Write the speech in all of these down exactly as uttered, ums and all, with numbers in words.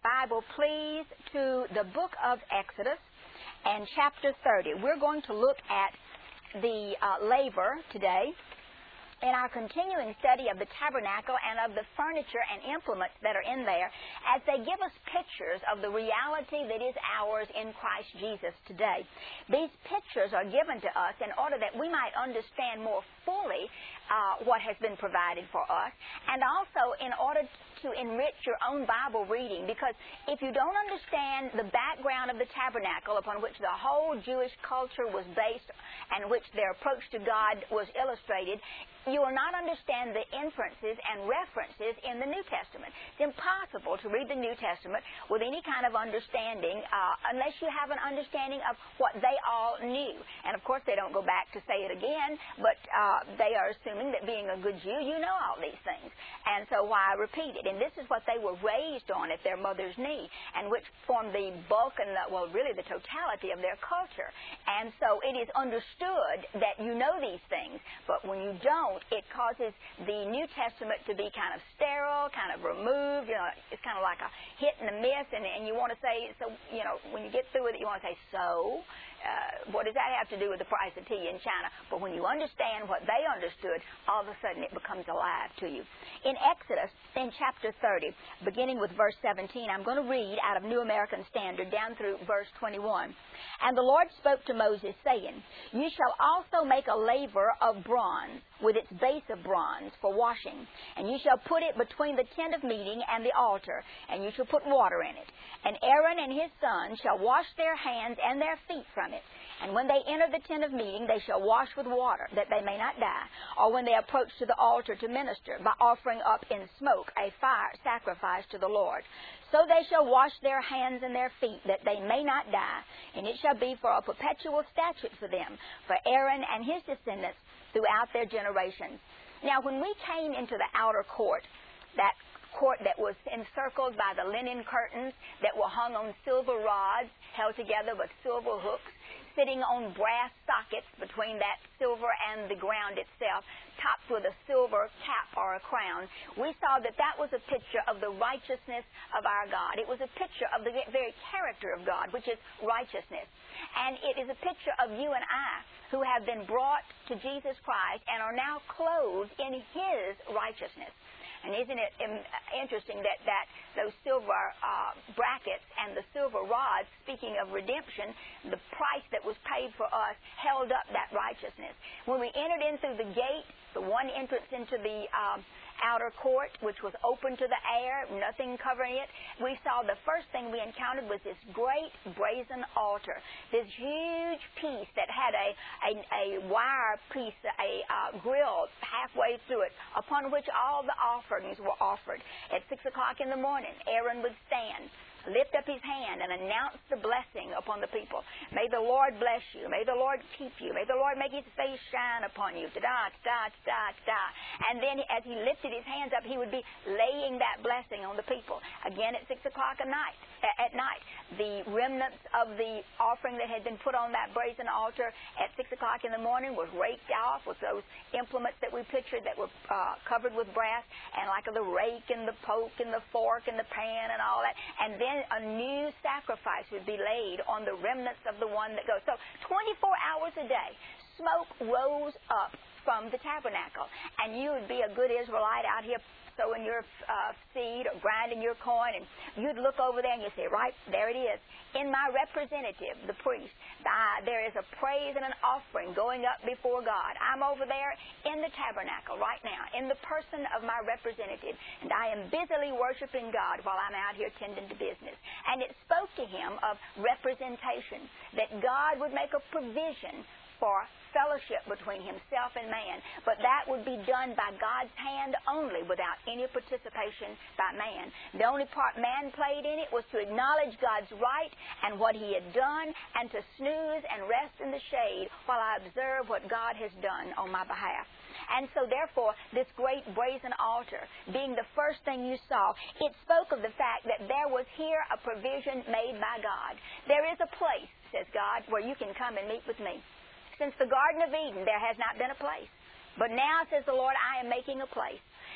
Bible, please, to the book of Exodus and chapter thirty. We're going to look at the uh, laver today in our continuing study of the tabernacle and of the furniture and implements that are in there, as they give us pictures of the reality that is ours in Christ Jesus today. These pictures are given to us in order that we might understand more fully uh, what has been provided for us, and also in order to enrich your own Bible reading, because if you don't understand the background of the tabernacle upon which the whole Jewish culture was based and which their approach to God was illustrated, you will not understand the inferences and references in the New Testament. It's impossible to read the New Testament with any kind of understanding uh, unless you have an understanding of what they all knew. And, of course, they don't go back to say it again, but uh, they are assuming that being a good Jew, you know all these things. And so why repeat it? And this is what they were raised on at their mother's knee, and which formed the bulk and, the, well, really the totality of their culture. And so it is understood that you know these things, but when you don't, it causes the New Testament to be kind of sterile, kind of removed. You know, it's kind of like a hit and a miss, and, and you want to say, so, you know, when you get through with it, you want to say, so, uh, what does that have to do with the price of tea in China? But when you understand what they understood, all of a sudden it becomes alive to you. In Exodus, in chapter thirty, beginning with verse seventeen, I'm going to read out of New American Standard down through verse twenty-one. And the Lord spoke to Moses, saying, You shall also make a laver of bronze, with its base of bronze, for washing. And you shall put it between the tent of meeting and the altar, and you shall put water in it. And Aaron and his sons shall wash their hands and their feet from it. And when they enter the tent of meeting, they shall wash with water, that they may not die. Or when they approach to the altar to minister, by offering up in smoke a fire sacrifice to the Lord. So they shall wash their hands and their feet, that they may not die. And it shall be for a perpetual statute for them, for Aaron and his descendants throughout their generations. Now, when we came into the outer court, that court that was encircled by the linen curtains that were hung on silver rods, held together with silver hooks, sitting on brass sockets between that silver and the ground itself, topped with a silver cap or a crown, we saw that that was a picture of the righteousness of our God. It was a picture of the very character of God, which is righteousness. And it is a picture of you and I, who have been brought to Jesus Christ and are now clothed in His righteousness. And isn't it interesting that, that those silver uh, brackets and the silver rods, speaking of redemption, the price that was paid for us held up that righteousness. When we entered in through the gate, the one entrance into the um, outer court, which was open to the air, nothing covering it, we saw the first thing we encountered was this great brazen altar, this huge piece that had a, a, a wire piece, a uh, grill halfway through it, upon which all the offerings were offered. At six o'clock in the morning, Aaron would stand, lift up his hand, and announce the blessing upon the people. May the Lord bless you. May the Lord keep you. May the Lord make His face shine upon you. Da, da, da, da. And then as he lifted his hands up, he would be laying that blessing on the people. Again at six o'clock at night, at night, the remnants of the offering that had been put on that brazen altar at six o'clock in the morning was raked off with those implements that we pictured that were uh, covered with brass, and like the rake and the poke and the fork and the pan and all that. And then a new sacrifice would be laid on the remnants of the one that goes. So twenty-four hours a day, smoke rose up from the tabernacle. And you would be a good Israelite out here sowing your uh, seed or grinding your corn, and you'd look over there and you'd say, right, there it is. In my representative, the priest, uh, there is a praise and an offering going up before God. I'm over there in the tabernacle right now, in the person of my representative, and I am busily worshiping God while I'm out here tending to business. And it spoke to him of representation, that God would make a provision for fellowship between Himself and man. But that would be done by God's hand only, without any participation by man. The only part man played in it was to acknowledge God's right and what He had done, and to snooze and rest in the shade while I observe what God has done on my behalf. And so therefore, this great brazen altar, being the first thing you saw, it spoke of the fact that there was here a provision made by God. There is a place, says God, where you can come and meet with me. Since the Garden of Eden, there has not been a place. But now, says the Lord, I am making a place.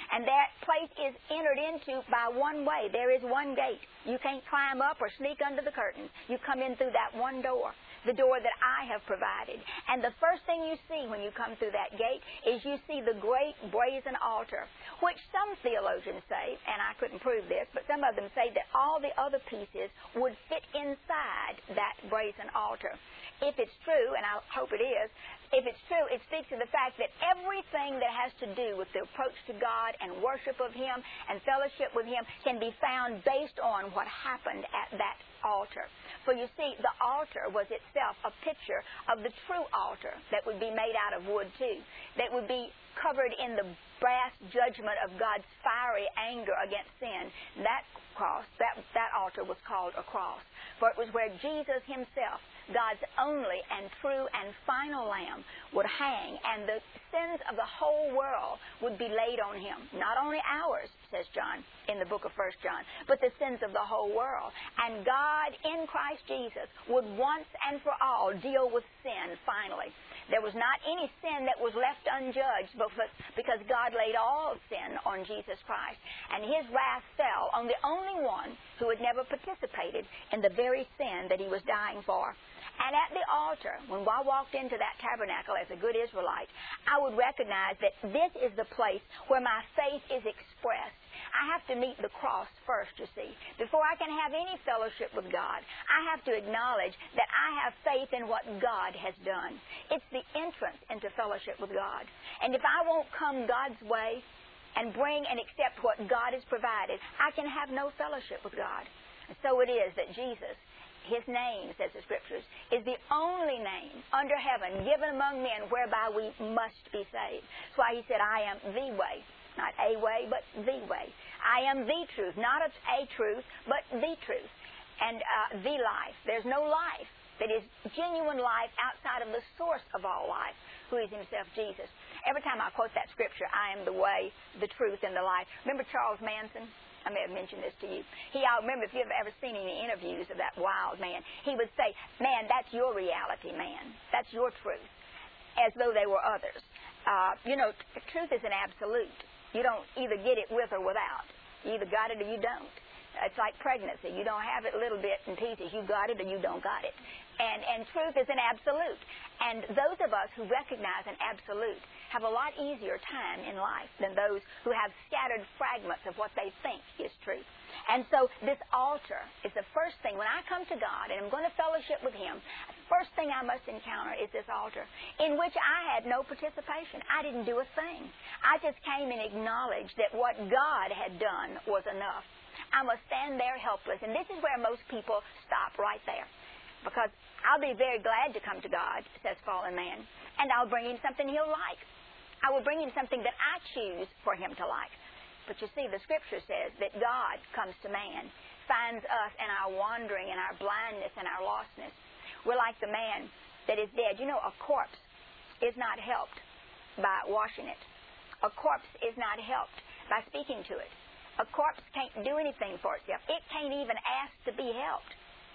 And that place is entered into by one way. There is one gate. You can't climb up or sneak under the curtains. You come in through that one door, the door that I have provided. And the first thing you see when you come through that gate is you see the great brazen altar, which some theologians say, and I couldn't prove this, but some of them say that all the other pieces would fit inside that brazen altar. If it's true, and I hope it is, if it's true, it speaks to the fact that everything that has to do with the approach to God and worship of Him and fellowship with Him can be found based on what happened at that altar. For you see, the altar was itself a picture of the true altar that would be made out of wood too, that would be covered in the brass judgment of God's fiery anger against sin. That cross, that, that altar was called a cross. For it was where Jesus Himself, God's only and true and final Lamb, would hang, and the sins of the whole world would be laid on Him. Not only ours, says John in the book of First John, but the sins of the whole world. And God in Christ Jesus would once and for all deal with sin finally. There was not any sin that was left unjudged because God laid all sin on Jesus Christ. And His wrath fell on the only one who had never participated in the very sin that He was dying for. And at the altar, when I walked into that tabernacle as a good Israelite, I would recognize that this is the place where my faith is expressed. I have to meet the cross first, you see. Before I can have any fellowship with God, I have to acknowledge that I have faith in what God has done. It's the entrance into fellowship with God. And if I won't come God's way and bring and accept what God has provided, I can have no fellowship with God. And so it is that Jesus, His name, says the Scriptures, is the only name under heaven given among men whereby we must be saved. That's why He said, I am the way. Not a way, but the way. I am the truth. Not a, a truth, but the truth. And uh, the life. There's no life that is genuine life outside of the source of all life, who is Himself, Jesus. Every time I quote that Scripture, I am the way, the truth, and the life. Remember Charles Manson? I may have mentioned this to you. He, I remember if you've ever seen any interviews of that wild man, he would say, man, that's your reality, man. That's your truth. As though they were others. Uh, you know, t- truth is an absolute. You don't either get it with or without. You either got it or you don't. It's like pregnancy. You don't have it a little bit in pieces. You got it or you don't got it. And, and truth is an absolute. And those of us who recognize an absolute have a lot easier time in life than those who have scattered fragments of what they think is truth. And so this altar is the first thing. When I come to God and I'm going to fellowship with Him, the first thing I must encounter is this altar, in which I had no participation. I didn't do a thing. I just came and acknowledged that what God had done was enough. I must stand there helpless. And this is where most people stop, right there. Because I'll be very glad to come to God, says fallen man, and I'll bring Him something He'll like. I will bring Him something that I choose for Him to like. But you see, the Scripture says that God comes to man, finds us in our wandering and our blindness and our lostness. We're like the man that is dead. You know, a corpse is not helped by washing it. A corpse is not helped by speaking to it. A corpse can't do anything for itself. It can't even ask to be helped.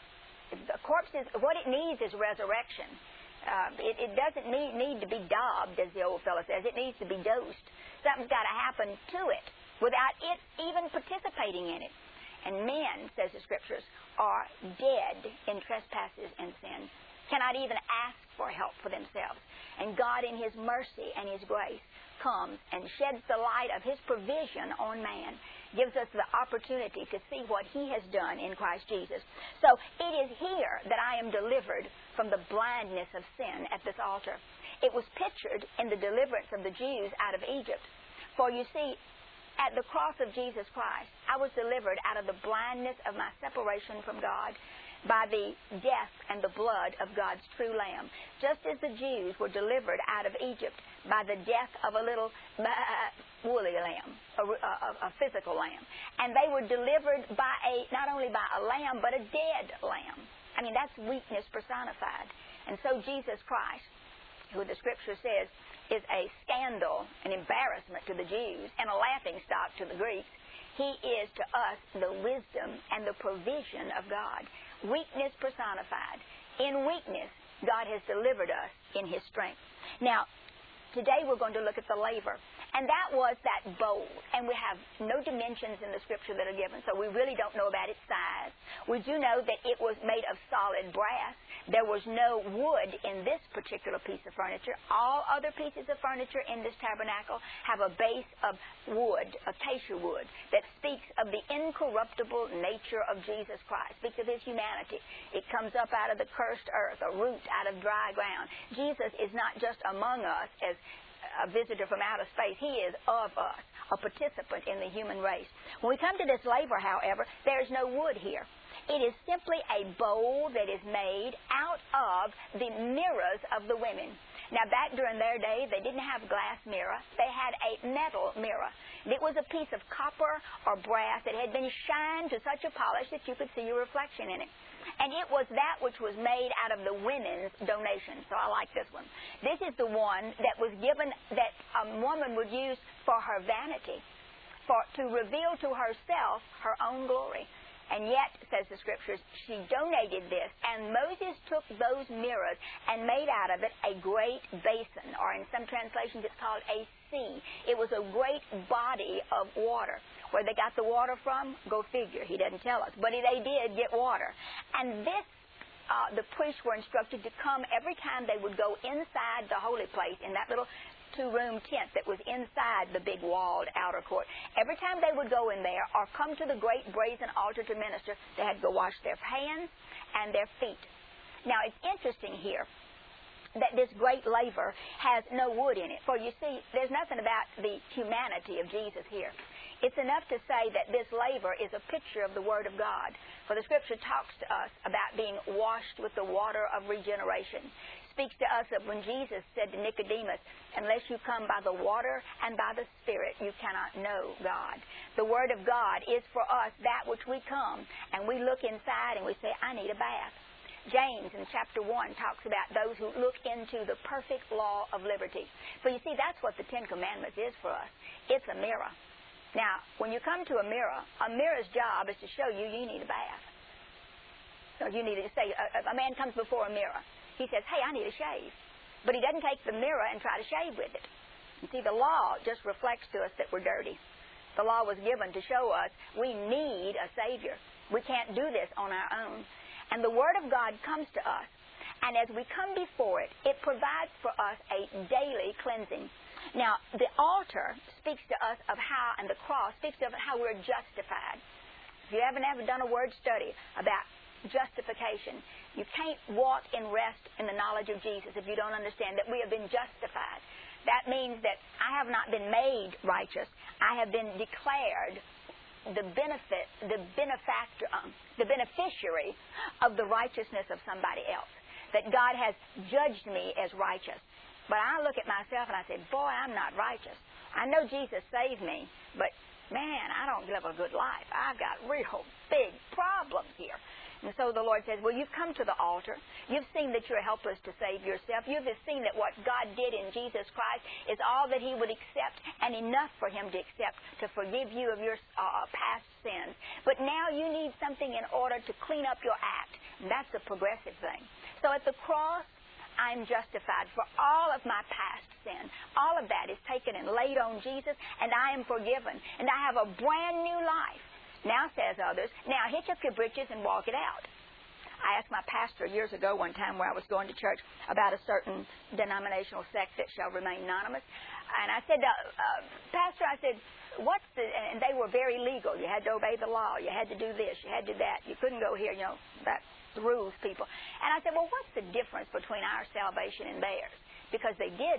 The corpse is, what it needs is resurrection. Uh, it, it doesn't need, need to be daubed, as the old fellow says. It needs to be dosed. Something's got to happen to it without it even participating in it. And men, says the Scriptures, are dead in trespasses and sins, cannot even ask for help for themselves. And God, in His mercy and His grace, comes and sheds the light of His provision on man, gives us the opportunity to see what He has done in Christ Jesus. So it is here that I am delivered from the blindness of sin at this altar. It was pictured in the deliverance of the Jews out of Egypt. For you see, at the cross of Jesus Christ, I was delivered out of the blindness of my separation from God by the death and the blood of God's true Lamb. Just as the Jews were delivered out of Egypt by the death of a little uh, woolly lamb, a, a, a physical lamb. And they were delivered by a, not only by a lamb, but a dead lamb. I mean, that's weakness personified. And so Jesus Christ, who the Scripture says is a scandal, an embarrassment to the Jews, and a laughingstock to the Greeks, He is to us the wisdom and the provision of God. Weakness personified. In weakness, God has delivered us in His strength. Now, today we're going to look at the laver. And that was that bowl. And we have no dimensions in the Scripture that are given, so we really don't know about its size. We do know that it was made of solid brass. There was no wood in this particular piece of furniture. All other pieces of furniture in this tabernacle have a base of wood, acacia wood, that speaks of the incorruptible nature of Jesus Christ, speaks of His humanity. It comes up out of the cursed earth, a root out of dry ground. Jesus is not just among us as a visitor from outer space. He is of us, a participant in the human race. When we come to this laver, however, there is no wood here. It is simply a bowl that is made out of the mirrors of the women. Now, back during their day, they didn't have glass mirror. They had a metal mirror. It was a piece of copper or brass that had been shined to such a polish that you could see your reflection in it. And it was that which was made out of the women's donation. So I like this one. This is the one that was given, that a woman would use for her vanity, for to reveal to herself her own glory. And yet, says the Scriptures, she donated this, and Moses took those mirrors and made out of it a great basin, or in some translations it's called a sea. It was a great body of water. Where they got the water from, go figure. He doesn't tell us. But they did get water. And this, uh, the priests were instructed to come every time they would go inside the holy place in that little two-room tent that was inside the big walled outer court. Every time they would go in there or come to the great brazen altar to minister, they had to go wash their hands and their feet. Now, it's interesting here that this great laver has no wood in it. For you see, there's nothing about the humanity of Jesus here. It's enough to say that this laver is a picture of the Word of God. For the Scripture talks to us about being washed with the water of regeneration. Speaks to us of when Jesus said to Nicodemus, unless you come by the water and by the Spirit, you cannot know God. The Word of God is for us that which we come, and we look inside and we say, I need a bath. James in chapter one talks about those who look into the perfect law of liberty. So you see, that's what the Ten Commandments is for us. It's a mirror. Now, when you come to a mirror, a mirror's job is to show you you need a bath. So you need to say, a, a man comes before a mirror. He says, hey, I need a shave. But he doesn't take the mirror and try to shave with it. You see, the law just reflects to us that we're dirty. The law was given to show us we need a Savior. We can't do this on our own. And the Word of God comes to us. And as we come before it, it provides for us a daily cleansing. Now, the altar speaks to us of how, and the cross speaks to us of how we're justified. If you haven't ever done a word study about justification, you can't walk in rest in the knowledge of Jesus if you don't understand that we have been justified. That means that I have not been made righteous. I have been declared the benefit, the benefactor, um, the beneficiary of the righteousness of somebody else. That God has judged me as righteous. But I look at myself and I say, boy, I'm not righteous. I know Jesus saved me, but man, I don't live a good life. I've got real big problems here. And so the Lord says, well, you've come to the altar. You've seen that you're helpless to save yourself. You've seen that what God did in Jesus Christ is all that He would accept and enough for Him to accept to forgive you of your uh, past sins. But now you need something in order to clean up your act. And that's a progressive thing. So at the cross, I'm justified for all of my past sin. All of that is taken and laid on Jesus, and I am forgiven. And I have a brand new life. Now, says others, now hitch up your britches and walk it out. I asked my pastor years ago one time where I was going to church about a certain denominational sect that shall remain anonymous. And I said, uh, uh, Pastor, I said, what's the, and they were very legal. You had to obey the law. You had to do this. You had to do that. You couldn't go here, you know, that's the rules, people. And I said, well, what's the difference between our salvation and theirs? Because they did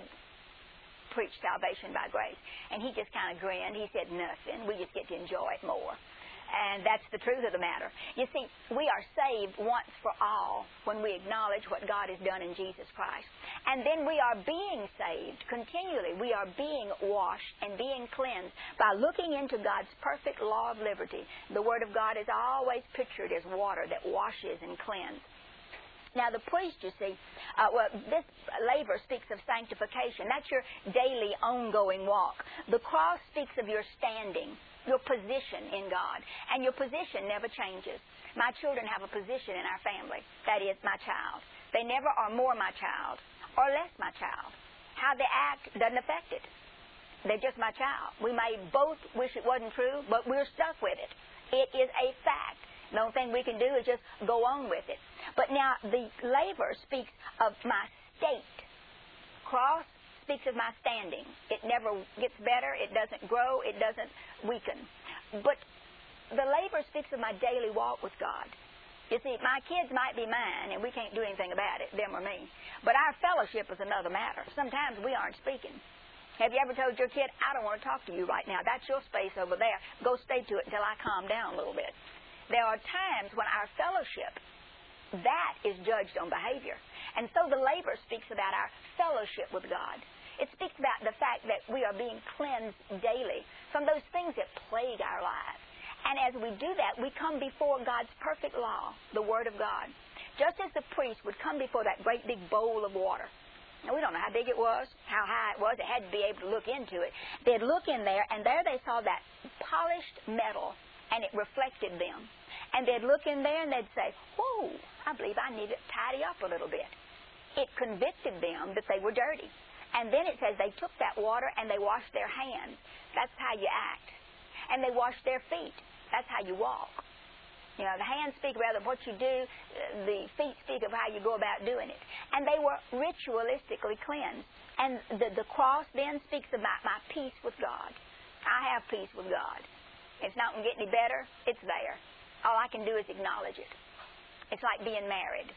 preach salvation by grace. And he just kind of grinned. He said, nothing. We just get to enjoy it more. And that's the truth of the matter. You see, we are saved once for all when we acknowledge what God has done in Jesus Christ. And then we are being saved continually. We are being washed and being cleansed by looking into God's perfect law of liberty. The Word of God is always pictured as water that washes and cleanses. Now, the priest, you see, uh, well, this laver speaks of sanctification. That's your daily, ongoing walk. The cross speaks of your standing, your position in God. And your position never changes. My children have a position in our family. That is, my child. They never are more my child or less my child. How they act doesn't affect it. They're just my child. We may both wish it wasn't true, but we're stuck with it. It is a fact. The only thing we can do is just go on with it. But now the laver speaks of my state. Cross speaks of my standing. It never gets better. It doesn't grow. It doesn't weaken. But the laver speaks of my daily walk with God. You see, my kids might be mine, and we can't do anything about it, them or me. But our fellowship is another matter. Sometimes we aren't speaking. Have you ever told your kid, I don't want to talk to you right now. That's your space over there. Go stay to it until I calm down a little bit. There are times when our fellowship, that is judged on behavior. And so the laver speaks about our fellowship with God. It speaks about the fact that we are being cleansed daily from those things that plague our lives. And as we do that, we come before God's perfect law, the Word of God. Just as the priest would come before that great big bowl of water. Now, we don't know how big it was, how high it was. They had to be able to look into it. They'd look in there, and there they saw that polished metal, and it reflected them. And they'd look in there, and they'd say, whoa, I believe I need to tidy up a little bit. It convicted them that they were dirty. And then it says they took that water, and they washed their hands. That's how you act. And they washed their feet. That's how you walk. You know, the hands speak rather of what you do. The feet speak of how you go about doing it. And they were ritualistically cleansed. And the, the cross then speaks about my peace with God. I have peace with God. It's not going to get any better. It's there. All I can do is acknowledge it. It's like being married.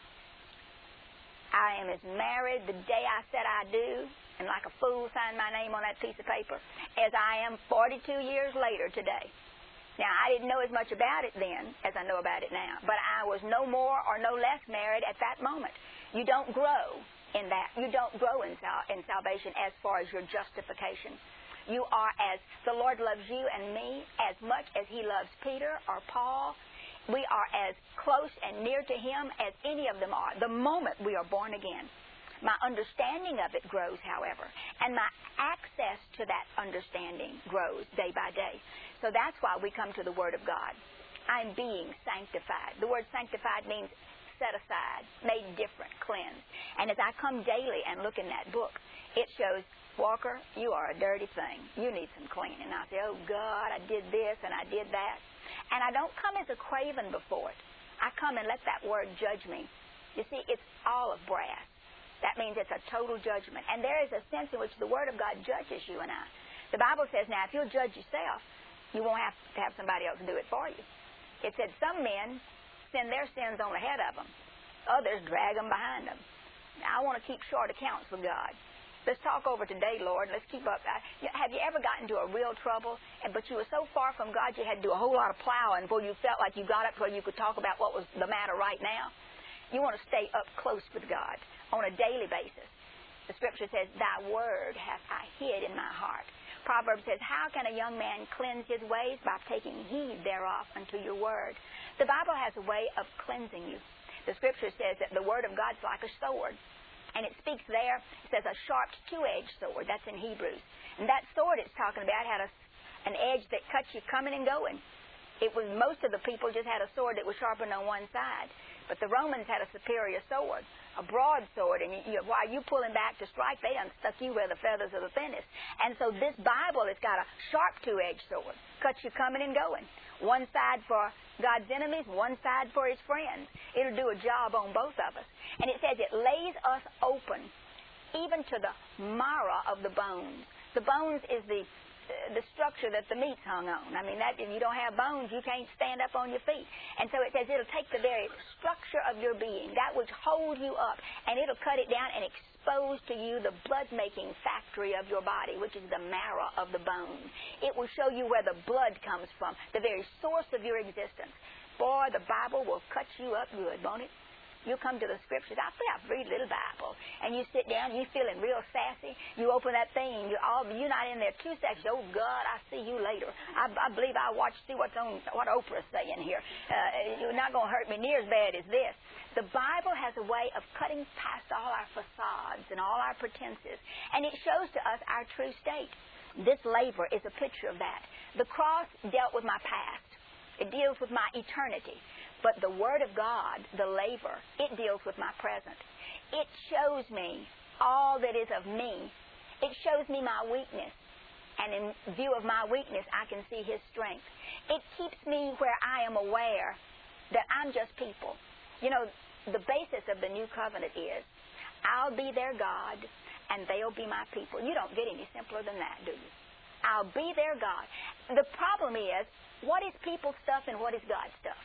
I am as married the day I said I do, and like a fool signed my name on that piece of paper, as I am forty-two years later today. Now, I didn't know as much about it then as I know about it now, but I was no more or no less married at that moment. You don't grow in that. You don't grow in, sal- in salvation as far as your justification. You are, as the Lord loves you and me, as much as He loves Peter or Paul. We are as close and near to Him as any of them are the moment we are born again. My understanding of it grows, however, and my access to that understanding grows day by day. So that's why we come to the Word of God. I'm being sanctified. The word sanctified means set aside, made different, cleansed. And as I come daily and look in that book, it shows, Walker, you are a dirty thing. You need some cleaning. And I say, oh, God, I did this and I did that. And I don't come as a craven before it. I come and let that Word judge me. You see, it's all of brass. That means it's a total judgment. And there is a sense in which the Word of God judges you and I. The Bible says, now, if you'll judge yourself, you won't have to have somebody else do it for you. It said some men send their sins on ahead of them. Others drag them behind them. Now, I want to keep short accounts with God. Let's talk over today, Lord. Let's keep up. Have you ever gotten into a real trouble, and but you were so far from God you had to do a whole lot of plowing before you felt like you got up where you could talk about what was the matter right now? You want to stay up close with God on a daily basis. The Scripture says, thy word hath I hid in my heart. Proverbs says, how can a young man cleanse his ways? By taking heed thereof unto your word. The Bible has a way of cleansing you. The Scripture says that the Word of God's like a sword. And it speaks there, it says a sharp two-edged sword. That's in Hebrews. And that sword it's talking about had a, an edge that cuts you coming and going. It was, most of the people just had a sword that was sharpened on one side. But the Romans had a superior sword, a broadsword, and you, you, while you pulling back to strike, they done stuck you where the feathers are the thinnest. And so this Bible has got a sharp two-edged sword, cuts you coming and going. One side for God's enemies, one side for His friends. It'll do a job on both of us. And it says it lays us open, even to the marrow of the bones. The bones is the the structure that the meat's hung on. I mean, that if you don't have bones, you can't stand up on your feet. And so it says it'll take the very structure of your being, that which holds you up, and it'll cut it down and expose to you the blood-making factory of your body, which is the marrow of the bone. It will show you where the blood comes from, the very source of your existence. Boy, the Bible will cut you up good, won't it? You come to the Scriptures. I feel I read a little Bible, and you sit down, you feeling real sassy. You open that thing, and you're all you're not in there two seconds. Oh God, I see you later. I, I believe I watch see what's on what Oprah's saying here. Uh, you're not going to hurt me near as bad as this. The Bible has a way of cutting past all our facades and all our pretenses, and it shows to us our true state. This laver is a picture of that. The cross dealt with my past. It deals with my eternity. But the Word of God, the laver, it deals with my present. It shows me all that is of me. It shows me my weakness. and in view of my weakness, I can see His strength. It keeps me where I am aware that I'm just people. You know, the basis of the new covenant is, I'll be their God, and they'll be my people. You don't get any simpler than that, do you? I'll be their God. The problem is, what is people stuff and what is God stuff?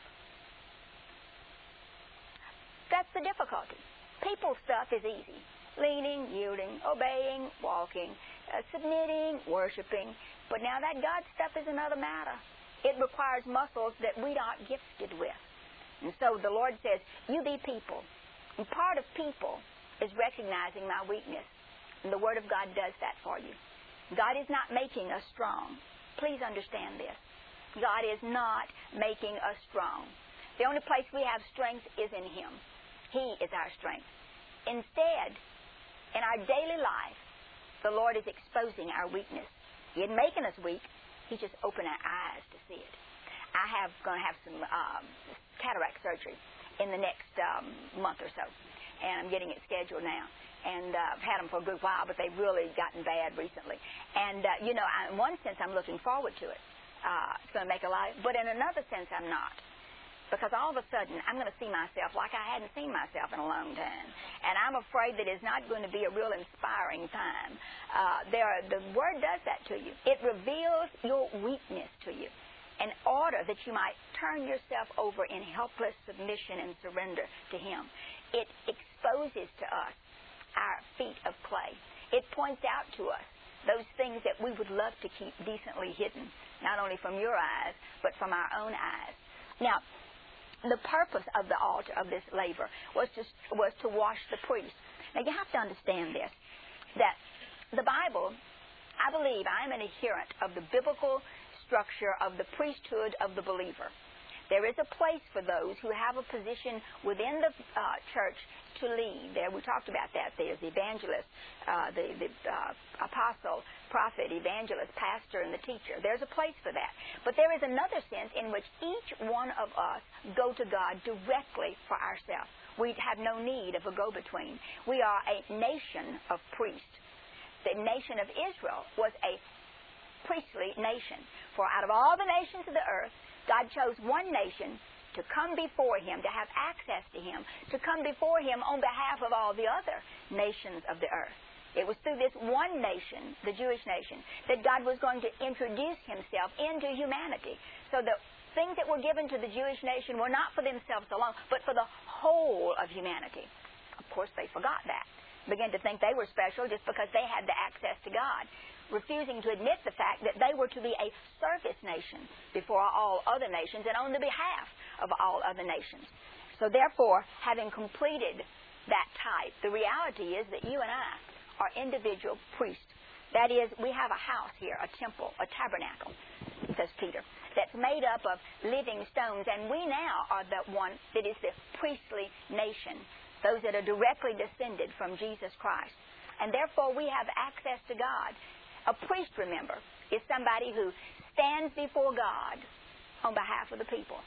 That's the difficulty. People stuff is easy. Leaning, yielding, obeying, walking, uh, submitting, worshiping. But now that God stuff is another matter. It requires muscles that we aren't gifted with. And so the Lord says, you be people. And part of people is recognizing my weakness. And the Word of God does that for you. God is not making us strong. Please understand this. God is not making us strong. The only place we have strength is in Him. He is our strength. Instead, in our daily life, the Lord is exposing our weakness. He isn't making us weak. He's just opening our eyes to see it. I have going to have some um, cataract surgery in the next um, month or so, and I'm getting it scheduled now. And uh, I've had them for a good while, but they've really gotten bad recently. And, uh, you know, I, in one sense, I'm looking forward to it. Uh, it's going to make a lot, but in another sense, I'm not. Because all of a sudden, I'm going to see myself like I hadn't seen myself in a long time. And I'm afraid that it's not going to be a real inspiring time. Uh, there, are, the Word does that to you. It reveals your weakness to you in order that you might turn yourself over in helpless submission and surrender to Him. It exposes to us our feet of clay. It points out to us those things that we would love to keep decently hidden, not only from your eyes, but from our own eyes. Now, the purpose of the altar of this laver was to, was to wash the priest. Now, you have to understand this, that the Bible, I believe, I am an adherent of the biblical structure of the priesthood of the believer. There is a place for those who have a position within the uh, church to lead. There, we talked about that. There's the evangelist, uh, the, the uh, apostle, prophet, evangelist, pastor, and the teacher. There's a place for that. But there is another sense in which each one of us go to God directly for ourselves. We have no need of a go-between. We are a nation of priests. The nation of Israel was a priestly nation. For out of all the nations of the earth, God chose one nation to come before Him, to have access to Him, to come before Him on behalf of all the other nations of the earth. It was through this one nation, the Jewish nation, that God was going to introduce Himself into humanity. So the things that were given to the Jewish nation were not for themselves alone, but for the whole of humanity. Of course, they forgot that. Began to think they were special just because they had the access to God, refusing to admit the fact that they were to be a service nation before all other nations and on the behalf of all other nations. So therefore, having completed that type, the reality is that you and I are individual priests. That is, we have a house here, a temple, a tabernacle, says Peter, that's made up of living stones, and we now are the one that is the priestly nation, those that are directly descended from Jesus Christ. And therefore, we have access to God. A priest, remember, is somebody who stands before God on behalf of the people.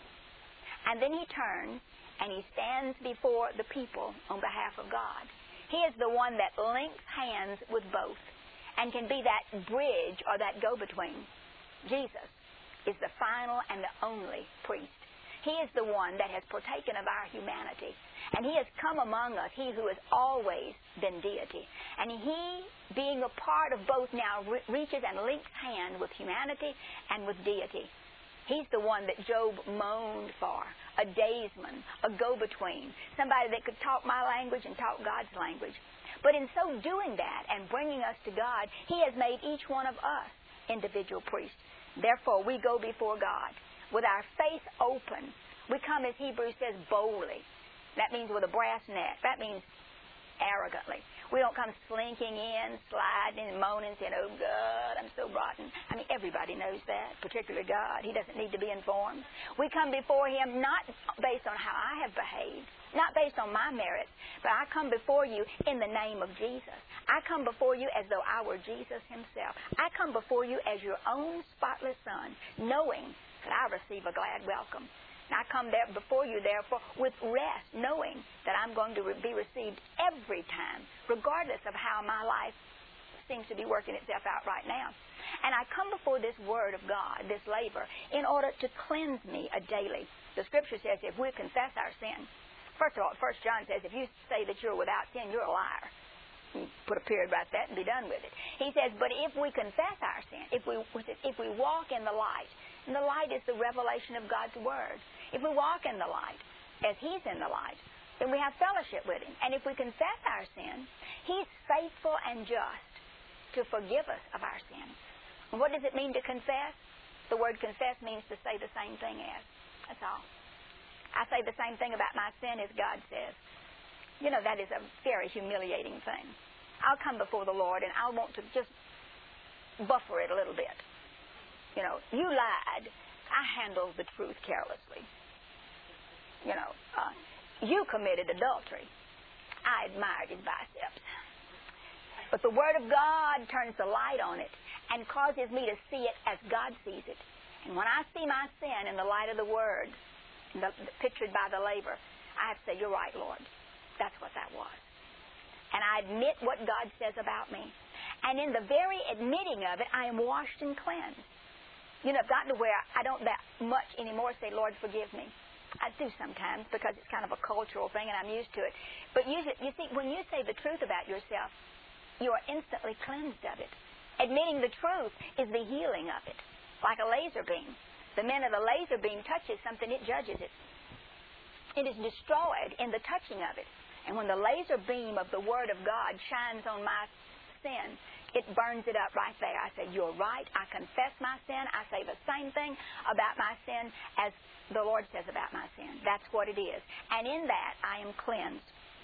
And then he turns and he stands before the people on behalf of God. He is the one that links hands with both and can be that bridge or that go-between. Jesus is the final and the only priest. He is the one that has partaken of our humanity. And He has come among us, He who has always been deity. And He, being a part of both now, re- reaches and links hand with humanity and with deity. He's the one that Job moaned for, a daysman, a go-between, somebody that could talk my language and talk God's language. But in so doing that and bringing us to God, He has made each one of us individual priests. Therefore, we go before God with our face open. We come, as Hebrews says, boldly. That means with a brass neck. That means arrogantly. We don't come slinking in, sliding, and moaning, saying, oh, God, I'm so rotten. I mean, everybody knows that, particularly God. He doesn't need to be informed. We come before Him not based on how I have behaved, not based on my merits, but I come before you in the name of Jesus. I come before you as though I were Jesus Himself. I come before you as your own spotless Son, knowing that I receive a glad welcome. And I come there before you, therefore, with rest, knowing that I'm going to be received every time, regardless of how my life seems to be working itself out right now. And I come before this Word of God, this laver, in order to cleanse me a daily. The Scripture says if we confess our sin, first of all, First John says if you say that you're without sin, you're a liar. You put a period right there and be done with it. He says, but if we confess our sin, if we if we walk in the light, and the light is the revelation of God's Word. If we walk in the light, as He's in the light, then we have fellowship with Him. And if we confess our sin, He's faithful and just to forgive us of our sin. And what does it mean to confess? The word confess means to say the same thing as. That's all. I say the same thing about my sin as God says. You know, that is a very humiliating thing. I'll come before the Lord and I'll want to just buffer it a little bit. You know, you lied. I handled the truth carelessly. You know, uh, you committed adultery. I admired his biceps. But the Word of God turns the light on it and causes me to see it as God sees it. And when I see my sin in the light of the Word, the, the, pictured by the laver, I have to say, you're right, Lord. That's what that was. And I admit what God says about me. And in the very admitting of it, I am washed and cleansed. You know, I've gotten to where I don't that much anymore say, Lord, forgive me. I do sometimes because it's kind of a cultural thing and I'm used to it. But you, you see, when you say the truth about yourself, you are instantly cleansed of it. Admitting the truth is the healing of it. Like a laser beam. The minute a laser beam touches something, it judges it. It is destroyed in the touching of it. And when the laser beam of the Word of God shines on my sin, it burns it up right there. I say, you're right. I confess my sin. I say the same thing about my sin as the Lord says about my sin. That's what it is. And in that, I am cleansed.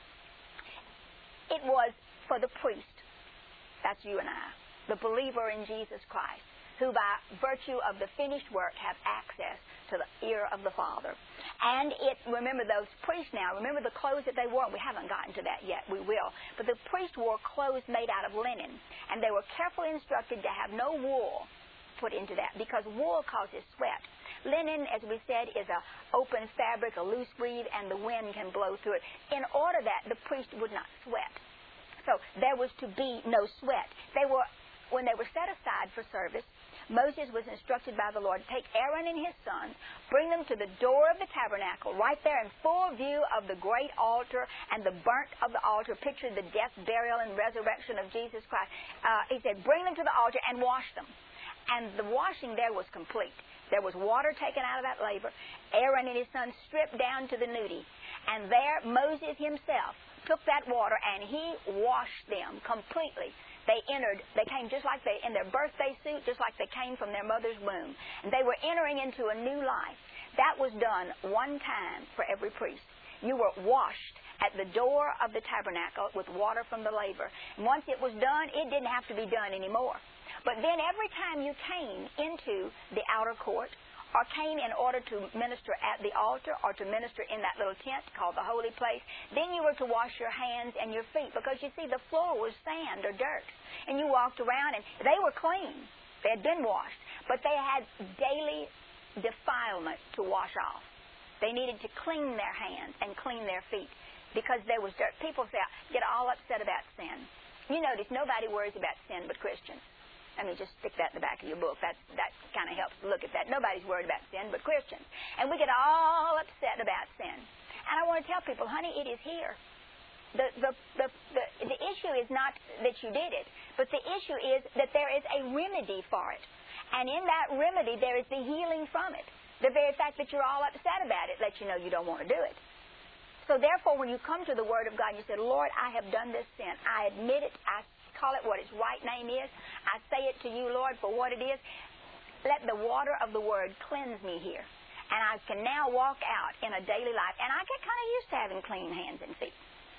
It was for the priest. That's you and I. The believer in Jesus Christ, who by virtue of the finished work have access to the ear of the Father. And it, remember those priests now, remember the clothes that they wore? We haven't gotten to that yet, we will. But the priests wore clothes made out of linen, and they were carefully instructed to have no wool put into that, because wool causes sweat. Linen, as we said, is an open fabric, a loose weave, and the wind can blow through it, in order that the priest would not sweat. So there was to be no sweat. They were, when they were set aside for service, Moses was instructed by the Lord, take Aaron and his sons, bring them to the door of the tabernacle, right there in full view of the great altar and the burnt of the altar, picture the death, burial, and resurrection of Jesus Christ. Uh, he said, bring them to the altar and wash them. And the washing there was complete. There was water taken out of that laver. Aaron and his sons stripped down to the nudie. And there Moses himself took that water and he washed them completely. They entered, they came just like they, in their birthday suit, just like they came from their mother's womb. And they were entering into a new life. That was done one time for every priest. You were washed at the door of the tabernacle with water from the laver. And once it was done, it didn't have to be done anymore. But then every time you came into the outer court, or came in order to minister at the altar or to minister in that little tent called the holy place, then you were to wash your hands and your feet, because you see the floor was sand or dirt. And you walked around and they were clean. They had been washed. But they had daily defilement to wash off. They needed to clean their hands and clean their feet because there was dirt. People say, get all upset about sin. You notice nobody worries about sin but Christians. Let me just stick that in the back of your book. That's, that kind of helps to look at that. Nobody's worried about sin but Christians. And we get all upset about sin. And I want to tell people, honey, it is here. The, the, the, the, the issue is not that you did it, but the issue is that there is a remedy for it. And in that remedy, there is the healing from it. The very fact that you're all upset about it lets you know you don't want to do it. So therefore, when you come to the Word of God, you say, Lord, I have done this sin. I admit it. I call it what its right name is. I say it to you, Lord, for what it is. Let the water of the Word cleanse me here. And I can now walk out in a daily life. And I get kind of used to having clean hands and feet.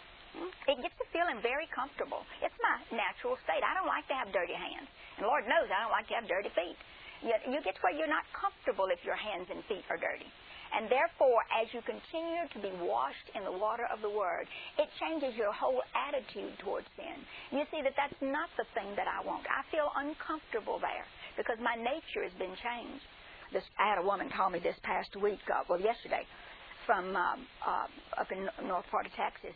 It gets to feeling very comfortable. It's my natural state. I don't like to have dirty hands. And Lord knows I don't like to have dirty feet. You, you get to where you're not comfortable if your hands and feet are dirty. And therefore, as you continue to be washed in the water of the Word, it changes your whole attitude towards sin. You see that that's not the thing that I want. I feel uncomfortable there because my nature has been changed. This, I had a woman call me this past week, uh, well, yesterday, from um, uh, up in the north part of Texas, and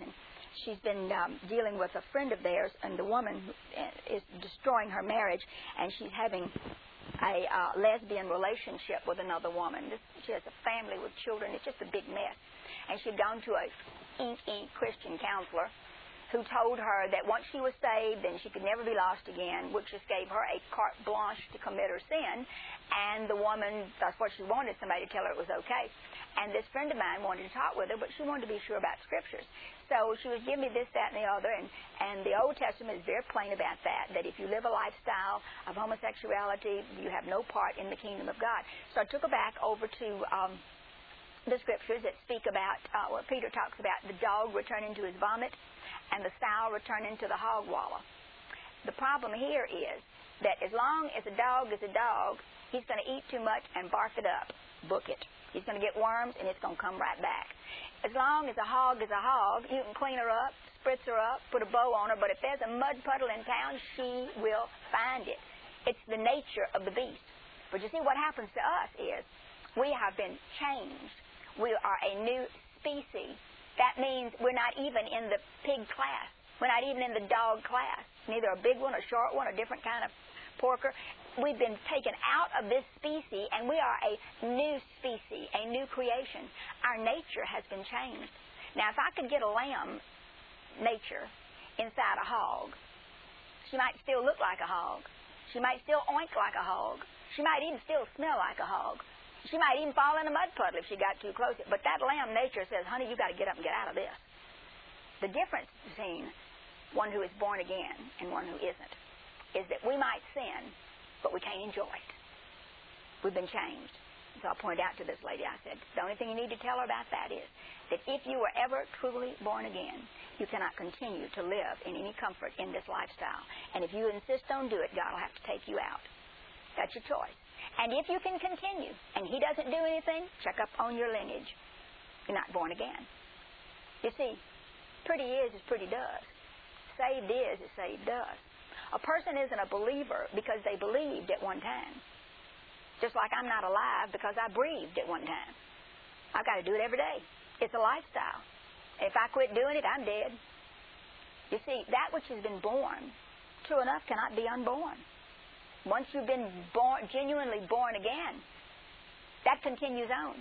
she's been um, dealing with a friend of theirs, and the woman is destroying her marriage, and she's having a uh, lesbian relationship with another woman. This, she has a family with children. It's just a big mess. And she'd gone to a ink, ink Christian counselor who told her that once she was saved, then she could never be lost again, which just gave her a carte blanche to commit her sin. And the woman, that's what she wanted, somebody to tell her it was okay. And this friend of mine wanted to talk with her, but she wanted to be sure about Scriptures. So she was giving me this, that, and the other, and, and the Old Testament is very plain about that, that if you live a lifestyle of homosexuality, you have no part in the kingdom of God. So I took her back over to um, the Scriptures that speak about, uh, where Peter talks about the dog returning to his vomit, and the sow returning to the hog wallow. The problem here is that as long as a dog is a dog, he's going to eat too much and barf it up. Book it. He's going to get worms, and it's going to come right back. As long as a hog is a hog, you can clean her up, spritz her up, put a bow on her, but if there's a mud puddle in town, she will find it. It's the nature of the beast. But you see, what happens to us is we have been changed. We are a new species. That means we're not even in the pig class. We're not even in the dog class. Neither a big one, a short one, a different kind of porker. We've been taken out of this species, and we are a new species, a new creation. Our nature has been changed. Now, if I could get a lamb nature inside a hog, she might still look like a hog. She might still oink like a hog. She might even still smell like a hog. She might even fall in a mud puddle if she got too close. But that lamb nature says, honey, you've got to get up and get out of this. The difference between one who is born again and one who isn't is that we might sin, but we can't enjoy it. We've been changed. So I pointed out to this lady, I said, the only thing you need to tell her about that is that if you were ever truly born again, you cannot continue to live in any comfort in this lifestyle. And if you insist on do it, God will have to take you out. That's your choice. And if you can continue, and he doesn't do anything, check up on your lineage. You're not born again. You see, pretty is as pretty does. Saved is as saved does. A person isn't a believer because they believed at one time. Just like I'm not alive because I breathed at one time. I've got to do it every day. It's a lifestyle. If I quit doing it, I'm dead. You see, that which has been born, true enough, cannot be unborn. Once you've been born, genuinely born again, that continues on.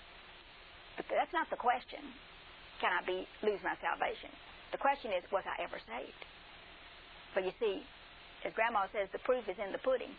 But that's not the question. Can I be lose my salvation? The question is, was I ever saved? But you see, as Grandma says, the proof is in the pudding.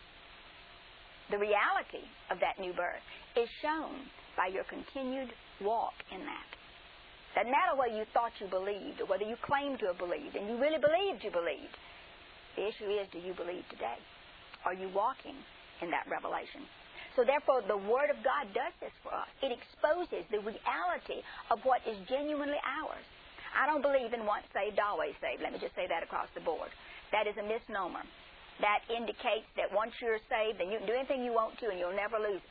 The reality of that new birth is shown by your continued walk in that. Doesn't matter whether you thought you believed or whether you claimed to have believed, and you really believed you believed. The issue is, do you believe today? Are you walking in that revelation? So therefore, the Word of God does this for us. It exposes the reality of what is genuinely ours. I don't believe in once saved, always saved. Let me just say that across the board. That is a misnomer. That indicates that once you're saved, then you can do anything you want to and you'll never lose.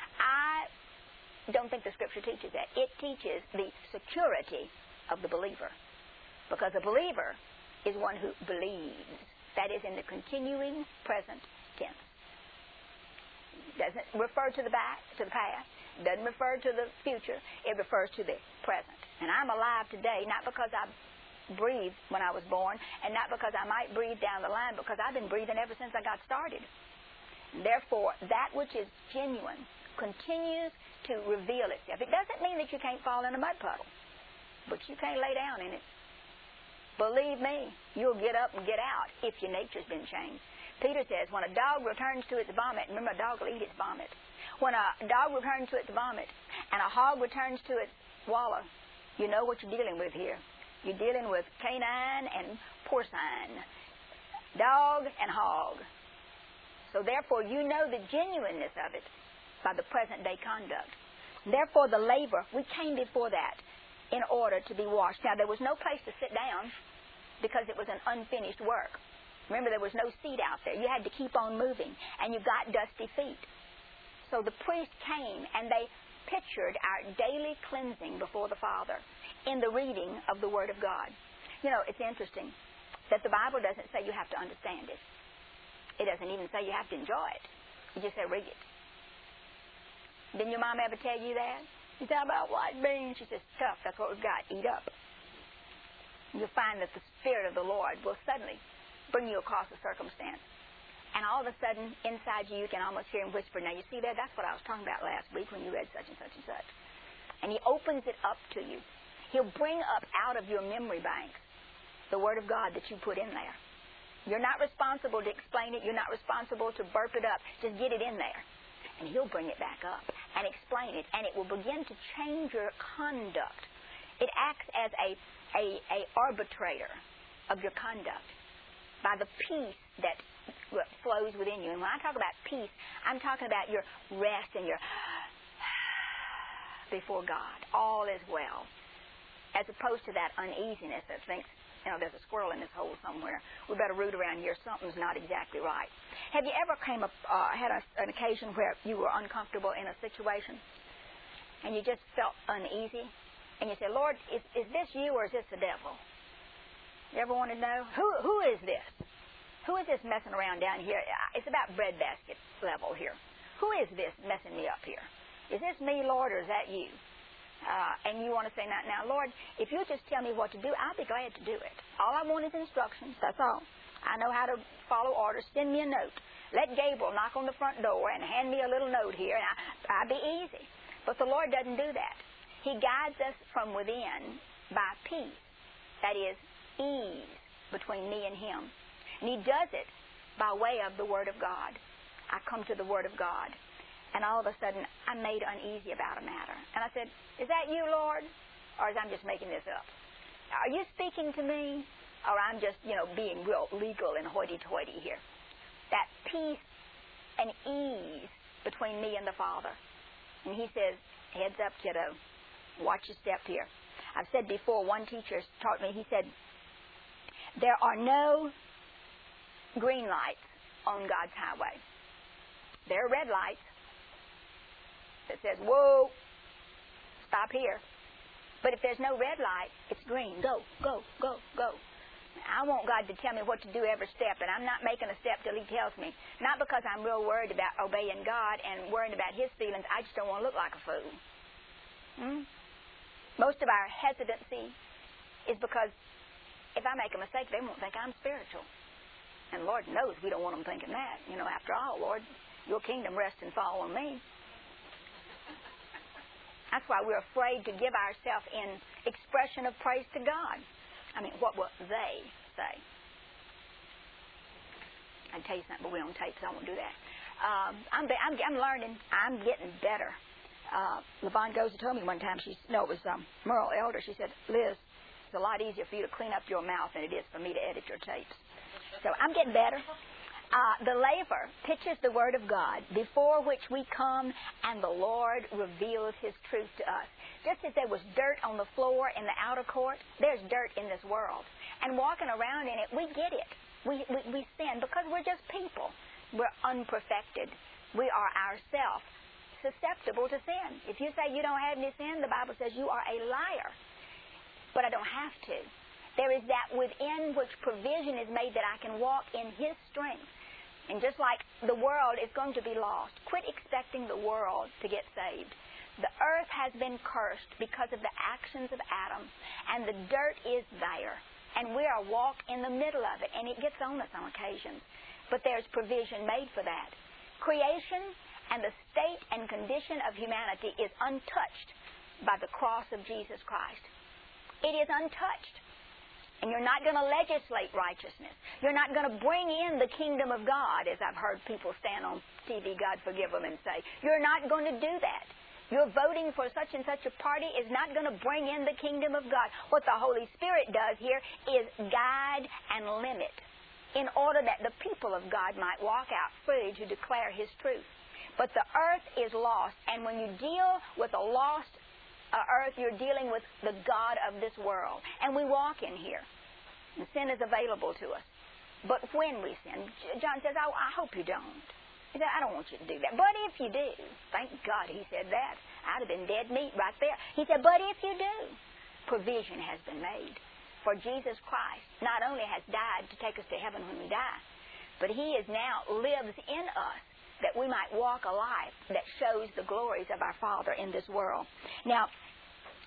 I don't think the Scripture teaches that. It teaches the security of the believer. Because a believer is one who believes. That is in the continuing present tense. Doesn't refer to the back, to the past. Doesn't refer to the future. It refers to the present. And I'm alive today, not because I breathed when I was born, and not because I might breathe down the line, because I've been breathing ever since I got started. Therefore, that which is genuine continues to reveal itself. It doesn't mean that you can't fall in a mud puddle, but you can't lay down in it. Believe me, you'll get up and get out if your nature's been changed. Peter says, when a dog returns to its vomit, remember a dog will eat its vomit. When a dog returns to its vomit and a hog returns to its wallow, you know what you're dealing with here. You're dealing with canine and porcine, dog and hog. So therefore, you know the genuineness of it by the present day conduct. Therefore, the laver, we came before that in order to be washed. Now, there was no place to sit down because it was an unfinished work. Remember, there was no seat out there. You had to keep on moving, and you got dusty feet. So the priest came, and they pictured our daily cleansing before the Father in the reading of the Word of God. You know, it's interesting that the Bible doesn't say you have to understand it. It doesn't even say you have to enjoy it. You just say, read it. Didn't your mom ever tell you that? You talk about white beans. She says, tough, that's what we've got. Eat up. You'll find that the Spirit of the Lord will suddenly bring you across a circumstance. And all of a sudden, inside you, you can almost hear him whisper. Now, you see that? That's what I was talking about last week when you read such and such and such. And he opens it up to you. He'll bring up out of your memory banks the Word of God that you put in there. You're not responsible to explain it. You're not responsible to burp it up. Just get it in there. And he'll bring it back up and explain it. And it will begin to change your conduct. It acts as a, a, a arbitrator of your conduct by the peace that flows within you. And when I talk about peace, I'm talking about your rest and your before God. All is well. As opposed to that uneasiness that thinks, you know, there's a squirrel in this hole somewhere. We better root around here. Something's not exactly right. Have you ever came up, uh, had a, an occasion where you were uncomfortable in a situation and you just felt uneasy? And you say, Lord, is, is this you or is this the devil? You ever want to know? Who Who is this? Who is this messing around down here? It's about breadbasket level here. Who is this messing me up here? Is this me, Lord, or is that you? Uh, and you want to say, now, now, Lord, if you just tell me what to do, I'll be glad to do it. All I want is instructions. That's all. I know how to follow orders. Send me a note. Let Gabriel knock on the front door and hand me a little note here, and I, I'll be easy. But the Lord doesn't do that. He guides us from within by peace. That is, ease between me and Him. And He does it by way of the Word of God. I come to the Word of God. And all of a sudden, I'm made uneasy about a matter. And I said, is that you, Lord? Or is I'm just making this up? Are you speaking to me? Or I'm just, you know, being real legal and hoity-toity here? That peace and ease between me and the Father. And He says, heads up, kiddo. Watch your step here. I've said before, one teacher taught me, he said, there are no green lights on God's highway. There are red lights that says, whoa, stop here. But if there's no red light, it's green. Go, go, go, go. I want God to tell me what to do every step, and I'm not making a step till He tells me. Not because I'm real worried about obeying God and worrying about His feelings. I just don't want to look like a fool. Hmm? Most of our hesitancy is because if I make a mistake, they won't think I'm spiritual. And Lord knows we don't want them thinking that. You know, after all, Lord, your kingdom rests and fall on me. That's why we're afraid to give ourselves in expression of praise to God. I mean, what will they say? I'd tell you something, but we're on tape, so I won't do that. Um, I'm, I'm, I'm learning. I'm getting better. Uh, Levon Goza told me one time, she, no, it was um, Merle Elder. She said, Liz, it's a lot easier for you to clean up your mouth than it is for me to edit your tapes. So I'm getting better. Uh, the laver pictures the Word of God, before which we come, and the Lord reveals His truth to us. Just as there was dirt on the floor in the outer court, there's dirt in this world. And walking around in it, we get it. We, we, we sin because we're just people. We're unperfected. We are ourselves susceptible to sin. If you say you don't have any sin, the Bible says you are a liar. But I don't have to. There is that within which provision is made that I can walk in His strength. And just like the world is going to be lost, quit expecting the world to get saved. The earth has been cursed because of the actions of Adam, and the dirt is there. And we are walk in the middle of it, and it gets on us on occasions. But there's provision made for that. Creation and the state and condition of humanity is untouched by the cross of Jesus Christ. It is untouched. And you're not going to legislate righteousness. You're not going to bring in the kingdom of God, as I've heard people stand on T V, God forgive them, and say. You're not going to do that. Your voting for such and such a party is not going to bring in the kingdom of God. What the Holy Spirit does here is guide and limit in order that the people of God might walk out free to declare His truth. But the earth is lost, and when you deal with a lost Uh, earth, you're dealing with the God of this world. And we walk in here. And sin is available to us. But when we sin, John says, oh, I hope you don't. He said, I don't want you to do that. But if you do, thank God He said that. I'd have been dead meat right there. He said, but if you do, provision has been made. For Jesus Christ not only has died to take us to heaven when we die, but He is now lives in us, that we might walk a life that shows the glories of our Father in this world. Now,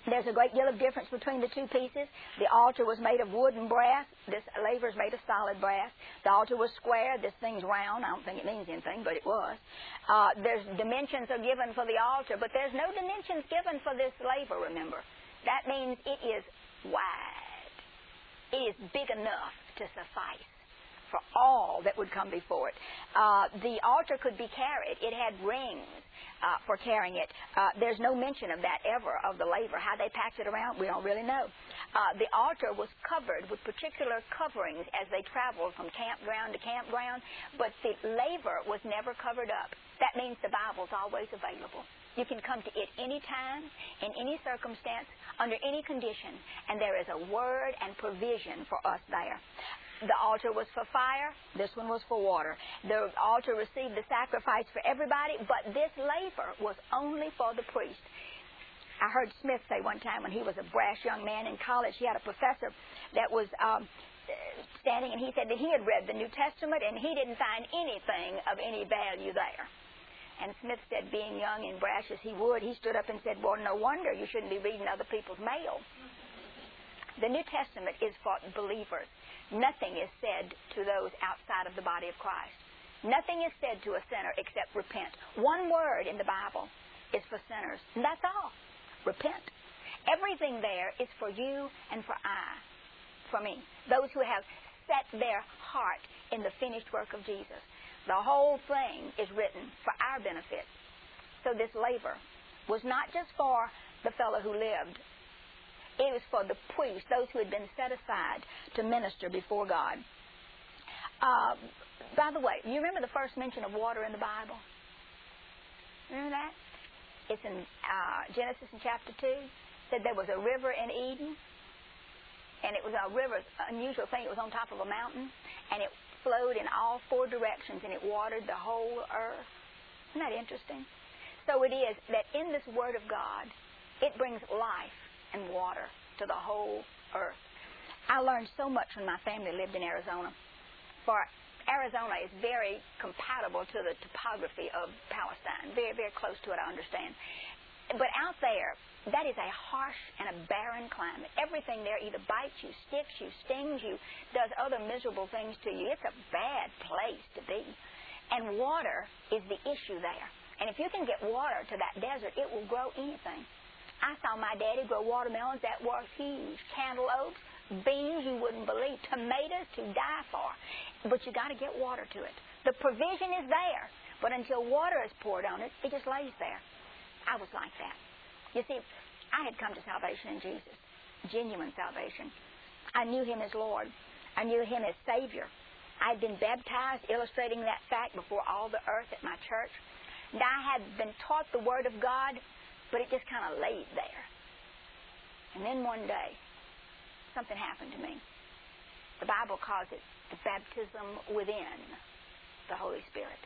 There's a great deal of difference between the two pieces. The altar was made of wood and brass. This laver is made of solid brass. The altar was square. This thing's round. I don't think it means anything, but it was. Uh, there's dimensions are given for the altar, but there's no dimensions given for this laver, remember. That means it is wide. It is big enough to suffice for all that would come before it. Uh, the altar could be carried. It had rings uh, for carrying it. Uh, there's no mention of that ever, of the laver. How they packed it around, we don't really know. Uh, the altar was covered with particular coverings as they traveled from campground to campground, but the laver was never covered up. That means the Bible's always available. You can come to it any time, in any circumstance, under any condition, and there is a word and provision for us there. The altar was for fire. This one was for water. The altar received the sacrifice for everybody, but this laver was only for the priest. I heard Smith say one time when he was a brash young man in college, he had a professor that was um, standing, and he said that he had read the New Testament, and he didn't find anything of any value there. And Smith said, being young and brash as he would, he stood up and said, well, no wonder you shouldn't be reading other people's mail. The New Testament is for believers. Nothing is said to those outside of the body of Christ. Nothing is said to a sinner except repent. One word in the Bible is for sinners, and that's all. Repent. Everything there is for you and for I, for me, those who have set their heart in the finished work of Jesus. The whole thing is written for our benefit. So this laver was not just for the fellow who lived. It was for the priests, those who had been set aside to minister before God. Uh, by the way, you remember the first mention of water in the Bible? Remember that? It's in uh, Genesis in chapter two. It said there was a river in Eden, and it was a river, unusual thing. It was on top of a mountain, and it flowed in all four directions, and it watered the whole earth. Isn't that interesting? So it is that in this Word of God, it brings life and water to the whole earth. I learned so much when my family lived in Arizona. For Arizona is very compatible to the topography of Palestine. Very, very close to it, I understand. But out there, that is a harsh and a barren climate. Everything there either bites you, sticks you, stings you, does other miserable things to you. It's a bad place to be. And water is the issue there. And if you can get water to that desert, it will grow anything. I saw my daddy grow watermelons that were huge, cantaloupes, beans you wouldn't believe, tomatoes to die for. But you got to get water to it. The provision is there, but until water is poured on it, it just lays there. I was like that. You see, I had come to salvation in Jesus, genuine salvation. I knew Him as Lord. I knew Him as Savior. I had been baptized, illustrating that fact before all the earth at my church. And I had been taught the Word of God, but it just kind of laid there. And then one day, something happened to me. The Bible calls it the baptism within the Holy Spirit.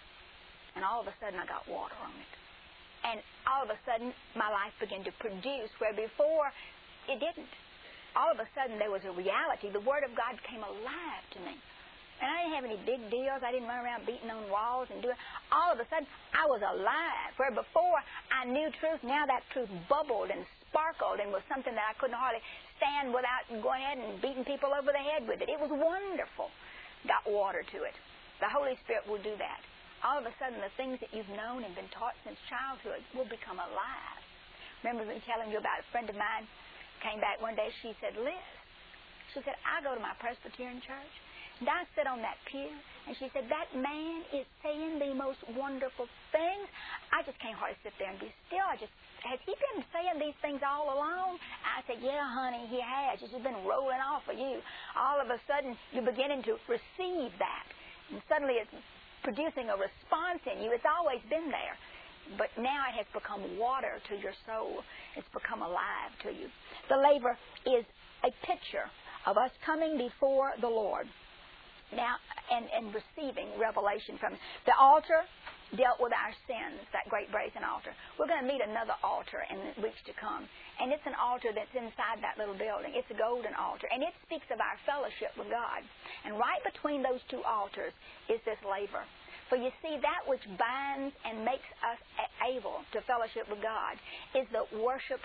And all of a sudden, I got water on it. And all of a sudden, my life began to produce where before it didn't. All of a sudden, there was a reality. The Word of God came alive to me. And I didn't have any big deals. I didn't run around beating on walls and doing. All of a sudden, I was alive. Where before I knew truth, now that truth bubbled and sparkled and was something that I couldn't hardly stand without going ahead and beating people over the head with it. It was wonderful. Got water to it. The Holy Spirit will do that. All of a sudden, the things that you've known and been taught since childhood will become alive. Remember me telling you about a friend of mine came back one day. She said, Liz, she said, I go to my Presbyterian church. And I sit on that pew, and she said, that man is saying the most wonderful things. I just can't hardly sit there and be still. I just, has he been saying these things all along? I said, yeah, honey, he has. It's just been rolling off of you. All of a sudden, you're beginning to receive that. And suddenly it's producing a response in you. It's always been there. But now it has become water to your soul. It's become alive to you. The laver is a picture of us coming before the Lord. Now, and, and receiving revelation from Him. The altar dealt with our sins, that great brazen altar. We're going to meet another altar in the weeks to come. And it's an altar that's inside that little building. It's a golden altar. And it speaks of our fellowship with God. And right between those two altars is this laver. For you see, that which binds and makes us able to fellowship with God is the worship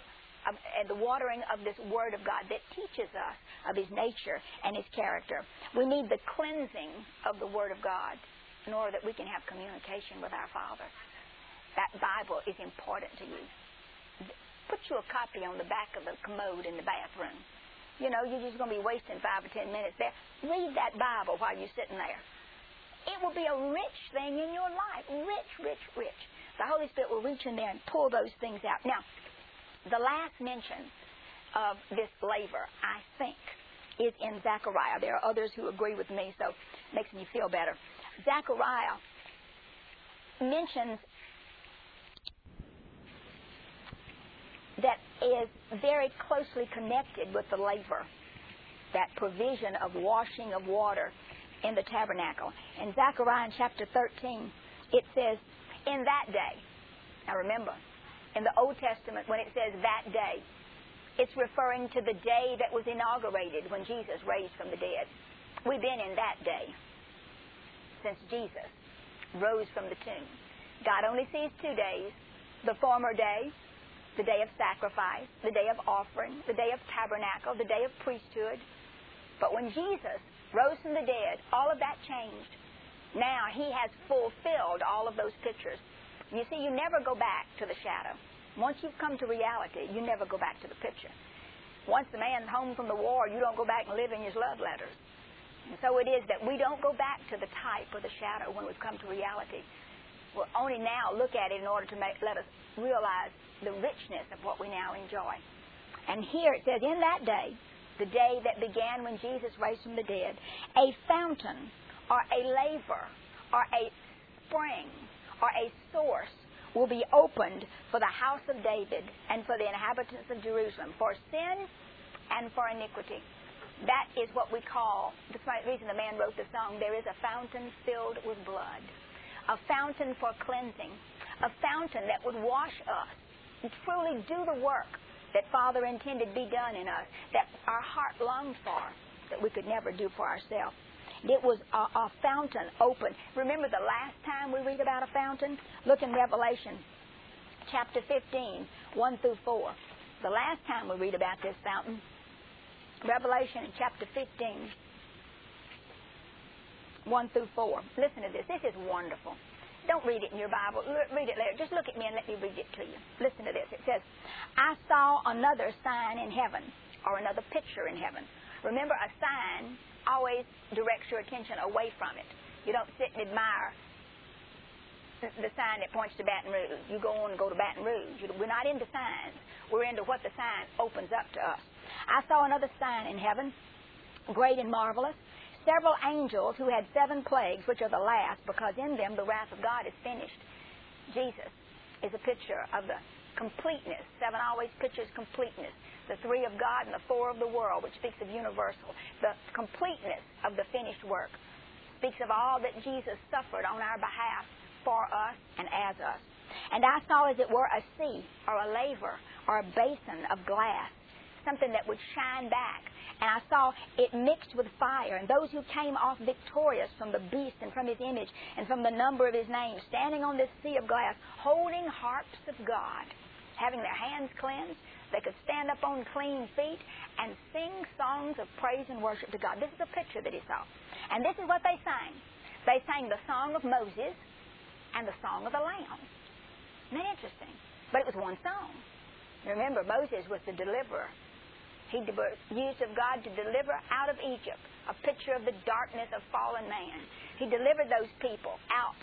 of, uh, the watering of this Word of God that teaches us of His nature and His character. We need the cleansing of the Word of God in order that we can have communication with our Father. That Bible is important to you. Put you a copy on the back of the commode in the bathroom. You know, you're just going to be wasting five or ten minutes there. Read that Bible while you're sitting there. It will be a rich thing in your life. Rich, rich, rich. The Holy Spirit will reach in there and pull those things out. Now, the last mention of this laver, I think, is in Zechariah. There are others who agree with me, so it makes me feel better. Zechariah mentions that is very closely connected with the laver, that provision of washing of water in the tabernacle. In Zechariah in chapter thirteen, it says, in that day. Now remember, in the Old Testament, when it says that day, it's referring to the day that was inaugurated when Jesus raised from the dead. We've been in that day since Jesus rose from the tomb. God only sees two days, the former day, the day of sacrifice, the day of offering, the day of tabernacle, the day of priesthood. But when Jesus rose from the dead, all of that changed. Now He has fulfilled all of those pictures. You see, you never go back to the shadow. Once you've come to reality, you never go back to the picture. Once the man's home from the war, you don't go back and live in his love letters. And so it is that we don't go back to the type or the shadow when we've come to reality. We'll only now look at it in order to make, let us realize the richness of what we now enjoy. And here it says, in that day, the day that began when Jesus raised from the dead, a fountain or a laver or a spring or a source will be opened for the house of David and for the inhabitants of Jerusalem, for sin and for iniquity. That is what we call, that's the reason the man wrote the song, there is a fountain filled with blood, a fountain for cleansing, a fountain that would wash us and truly do the work that Father intended be done in us, that our heart longed for, that we could never do for ourselves. It was a, a fountain open. Remember the last time we read about a fountain? Look in Revelation chapter fifteen, one through four. The last time we read about this fountain, Revelation chapter fifteen, one through four. Listen to this. This is wonderful. Don't read it in your Bible. Read it later. Just look at me and let me read it to you. Listen to this. It says, I saw another sign in heaven, or another picture in heaven. Remember, a sign always directs your attention away from it. You don't sit and admire the sign that points to Baton Rouge. You go on and go to Baton Rouge. We're not into signs. We're into what the sign opens up to us. I saw another sign in heaven, great and marvelous, several angels who had seven plagues, which are the last, because in them the wrath of God is finished. Jesus is a picture of the completeness. Seven always pictures completeness. The three of God and the four of the world, which speaks of universal. The completeness of the finished work speaks of all that Jesus suffered on our behalf for us and as us. And I saw, as it were, a sea or a laver or a basin of glass, something that would shine back. And I saw it mixed with fire, and those who came off victorious from the beast and from his image and from the number of his name, standing on this sea of glass, holding harps of God, having their hands cleansed. They could stand up on clean feet and sing songs of praise and worship to God. This is a picture that he saw. And this is what they sang. They sang the song of Moses and the song of the Lamb. Isn't that interesting? But it was one song. Remember, Moses was the deliverer. He was used of God to deliver out of Egypt, a picture of the darkness of fallen man. He delivered those people out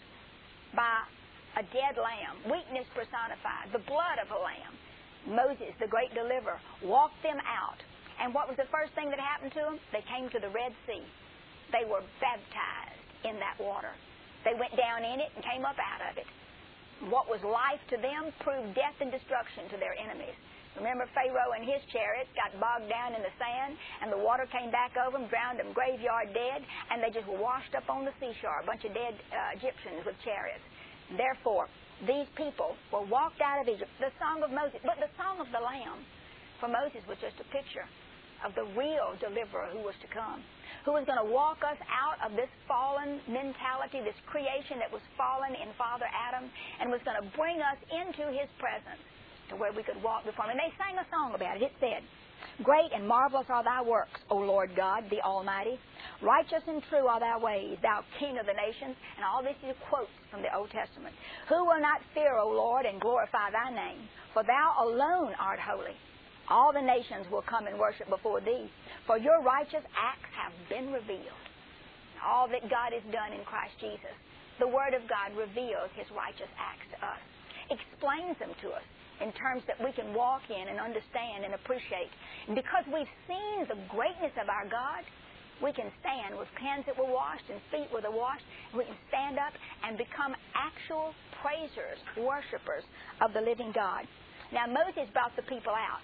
by a dead lamb, weakness personified, the blood of a lamb. Moses, the great deliverer, walked them out. And what was the first thing that happened to them? They came to the Red Sea. They were baptized in that water. They went down in it and came up out of it. What was life to them proved death and destruction to their enemies. Remember, Pharaoh and his chariots got bogged down in the sand, and the water came back over them, drowned them graveyard dead, and they just washed up on the seashore, a bunch of dead uh, Egyptians with chariots. Therefore, these people were walked out of Egypt. The song of Moses, but the song of the Lamb for Moses was just a picture of the real deliverer who was to come, who was going to walk us out of this fallen mentality, this creation that was fallen in Father Adam, and was going to bring us into his presence to where we could walk before Him. And they sang a song about it. It said, "Great and marvelous are Thy works, O Lord God, the Almighty. Righteous and true are Thy ways, Thou King of the nations." And all this is quotes from the Old Testament. "Who will not fear, O Lord, and glorify Thy name? For Thou alone art holy. All the nations will come and worship before Thee, for Your righteous acts have been revealed." All that God has done in Christ Jesus, the Word of God reveals His righteous acts to us, explains them to us in terms that we can walk in and understand and appreciate. And because we've seen the greatness of our God, we can stand with hands that were washed and feet that were washed. We can stand up and become actual praisers, worshipers of the living God. Now, Moses brought the people out.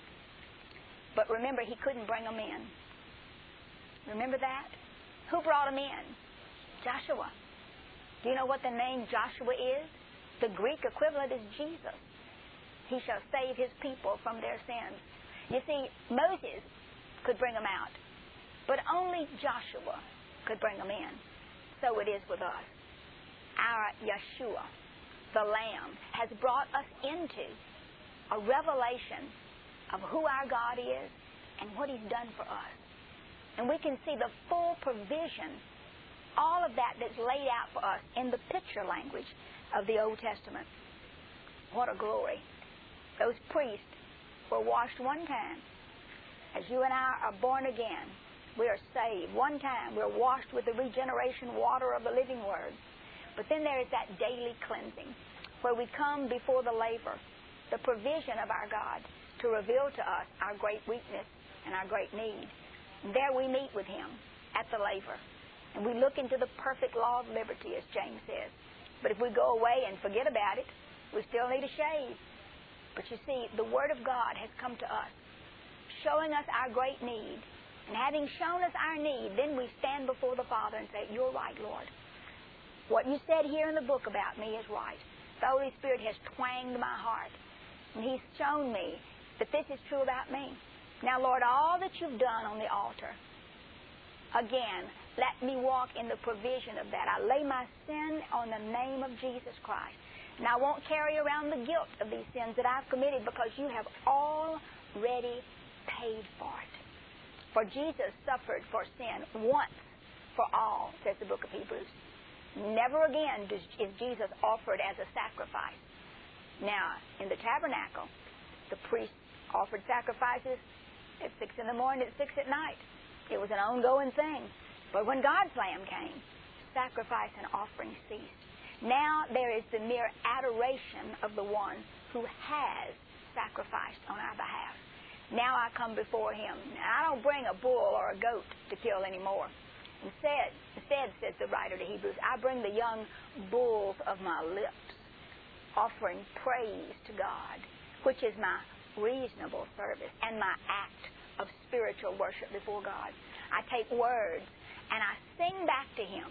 But remember, he couldn't bring them in. Remember that? Who brought them in? Joshua. Do you know what the name Joshua is? The Greek equivalent is Jesus. He shall save His people from their sins. You see, Moses could bring them out, but only Joshua could bring them in. So it is with us. Our Yeshua, the Lamb, has brought us into a revelation of who our God is and what He's done for us. And we can see the full provision, all of that that's laid out for us in the picture language of the Old Testament. What a glory. Those priests were washed one time. As you and I are born again, we are saved. One time we're washed with the regeneration water of the living Word. But then there is that daily cleansing where we come before the laver, the provision of our God to reveal to us our great weakness and our great need. And there we meet with Him at the laver. And we look into the perfect law of liberty, as James says. But if we go away and forget about it, we still need a shave. But you see, the Word of God has come to us, showing us our great need. And having shown us our need, then we stand before the Father and say, "You're right, Lord. What you said here in the book about me is right. The Holy Spirit has twanged my heart. And He's shown me that this is true about me. Now, Lord, all that you've done on the altar, again, let me walk in the provision of that. I lay my sin on the name of Jesus Christ. And I won't carry around the guilt of these sins that I've committed because you have already paid for it. For Jesus suffered for sin once for all, says the book of Hebrews. Never again is Jesus offered as a sacrifice. Now, in the tabernacle, the priests offered sacrifices at six in the morning, at six at night. It was an ongoing thing. But when God's Lamb came, sacrifice and offering ceased. Now there is the mere adoration of the one who has sacrificed on our behalf. Now I come before Him. Now, I don't bring a bull or a goat to kill anymore. Instead, instead, says the writer to Hebrews, I bring the young bulls of my lips, offering praise to God, which is my reasonable service and my act of spiritual worship before God. I take words and I sing back to Him,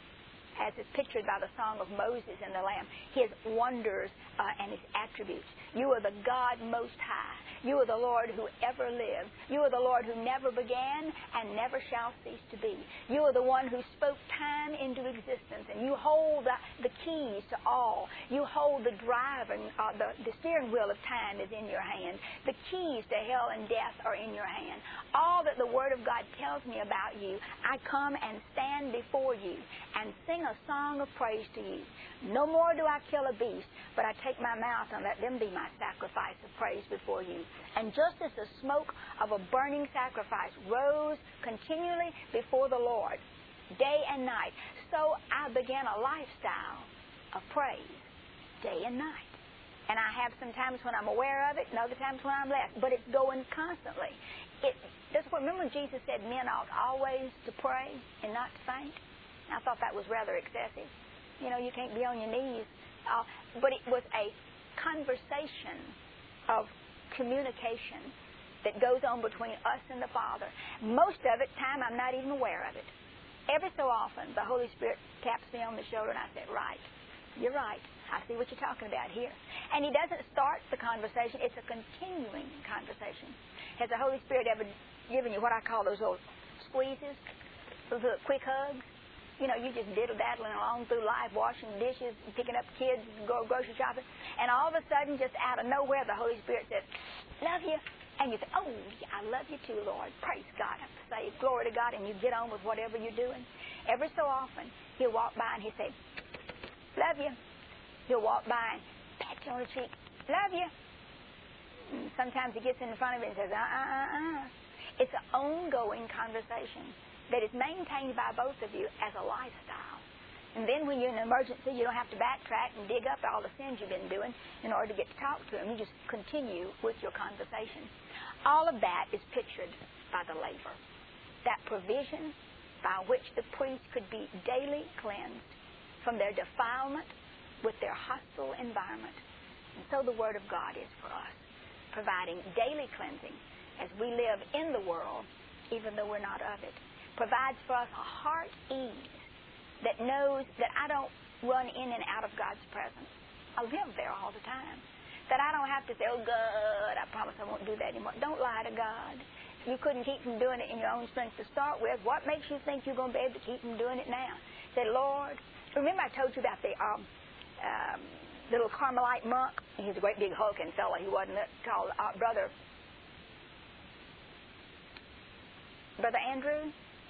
as is pictured by the song of Moses and the Lamb, His wonders uh, and His attributes. You are the God Most High. You are the Lord who ever lived. You are the Lord who never began and never shall cease to be. You are the one who spoke time into existence, and you hold the, the keys to all. You hold the driving, uh, the, the steering wheel of time is in your hand. The keys to hell and death are in your hand. All that the Word of God tells me about you, I come and stand before you and sing a song of praise to you. No more do I kill a beast, but I take my mouth and let them be my sacrifice of praise before you. And just as the smoke of a burning sacrifice rose continually before the Lord, day and night, so I began a lifestyle of praise, day and night. And I have some times when I'm aware of it, and other times when I'm less, but it's going constantly. It, that's what, remember when Jesus said men ought always to pray and not to faint? I thought that was rather excessive. You know, you can't be on your knees. Uh, but it was a conversation of communication that goes on between us and the Father. Most of it, time, I'm not even aware of it. Every so often, the Holy Spirit taps me on the shoulder and I say, right, you're right. I see what you're talking about here. And He doesn't start the conversation. It's a continuing conversation. Has the Holy Spirit ever given you what I call those little squeezes, those little quick hugs? you know, you just diddle-daddling along through life, washing dishes, picking up kids, go grocery shopping, and all of a sudden, just out of nowhere, the Holy Spirit says, love you. And you say, oh, yeah, I love you too, Lord. Praise God. I say, glory to God, and you get on with whatever you're doing. Every so often, he'll walk by and he'll say, love you. He'll walk by and pat you on the cheek, love you. And sometimes he gets in front of it and says, uh-uh-uh-uh. It's an ongoing conversation that is maintained by both of you as a lifestyle. And then when you're in an emergency, you don't have to backtrack and dig up all the sins you've been doing in order to get to talk to him. You just continue with your conversation. All of that is pictured by the laver. That provision by which the priest could be daily cleansed from their defilement with their hostile environment. And so the Word of God is for us, providing daily cleansing as we live in the world, even though we're not of it. Provides for us a heart ease that knows that I don't run in and out of God's presence. I live there all the time. That I don't have to say, oh, God, I promise I won't do that anymore. Don't lie to God. You couldn't keep from doing it in your own strength to start with. What makes you think you're going to be able to keep from doing it now? Say, Lord, remember I told you about the um, um, little Carmelite monk? He's a great big hulking fellow. He wasn't it, called uh, Brother, Brother Andrew?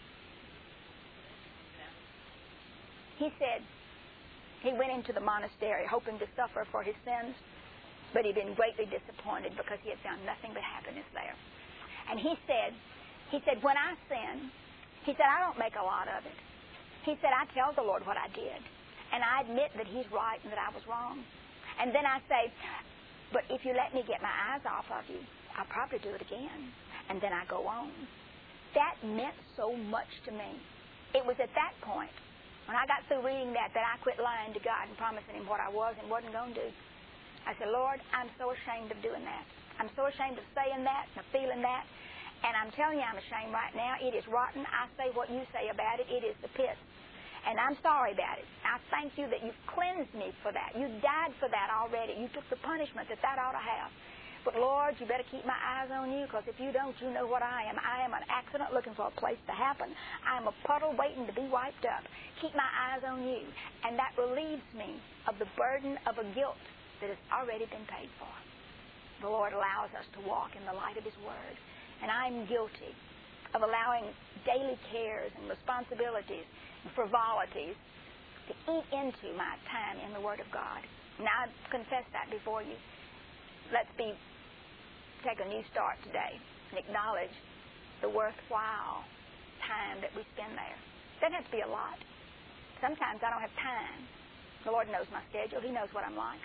He said he went into the monastery hoping to suffer for his sins, but he'd been greatly disappointed because he had found nothing but happiness there. And he said, he said, when I sin, he said, I don't make a lot of it. He said, I tell the Lord what I did, and I admit that he's right and that I was wrong. And then I say, but if you let me get my eyes off of you, I'll probably do it again. And then I go on. That meant so much to me. It was at that point, when I got through reading that, that I quit lying to God and promising him what I was and wasn't going to do. I said, Lord, I'm so ashamed of doing that. I'm so ashamed of saying that and of feeling that. And I'm telling you I'm ashamed right now. It is rotten. I say what you say about it. It is the pit. And I'm sorry about it. I thank you that you've cleansed me for that. You died for that already. You took the punishment that that ought to have. But, Lord, you better keep my eyes on you, because if you don't, you know what I am. I am an accident looking for a place to happen. I am a puddle waiting to be wiped up. Keep my eyes on you. And that relieves me of the burden of a guilt that has already been paid for. The Lord allows us to walk in the light of his word. And I'm guilty of allowing daily cares and responsibilities and frivolities to eat into my time in the Word of God. Now, I confess that before you. Let's be take a new start today and acknowledge the worthwhile time that we spend there. Doesn't have to be a lot. Sometimes I don't have time. The Lord knows my schedule. He knows what I'm like.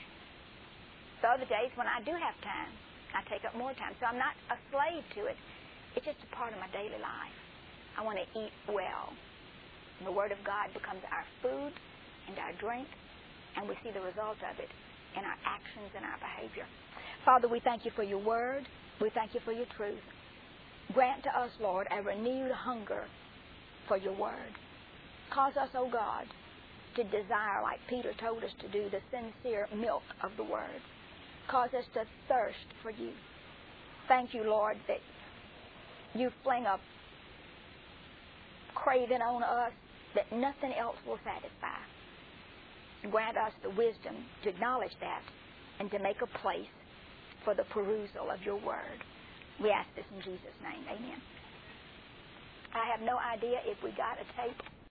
The other days when I do have time, I take up more time. So I'm not a slave to it. It's just a part of my daily life. I want to eat well. And the Word of God becomes our food and our drink, and we see the result of it in our actions and our behavior. Father, we thank you for your word. We thank you for your truth. Grant to us, Lord, a renewed hunger for your word. Cause us, O God, to desire, like Peter told us to do, the sincere milk of the word. Cause us to thirst for you. Thank you, Lord, that you fling a craving on us that nothing else will satisfy. Grant us the wisdom to acknowledge that and to make a place for the perusal of your word. We ask this in Jesus' name. Amen. I have no idea if we got a tape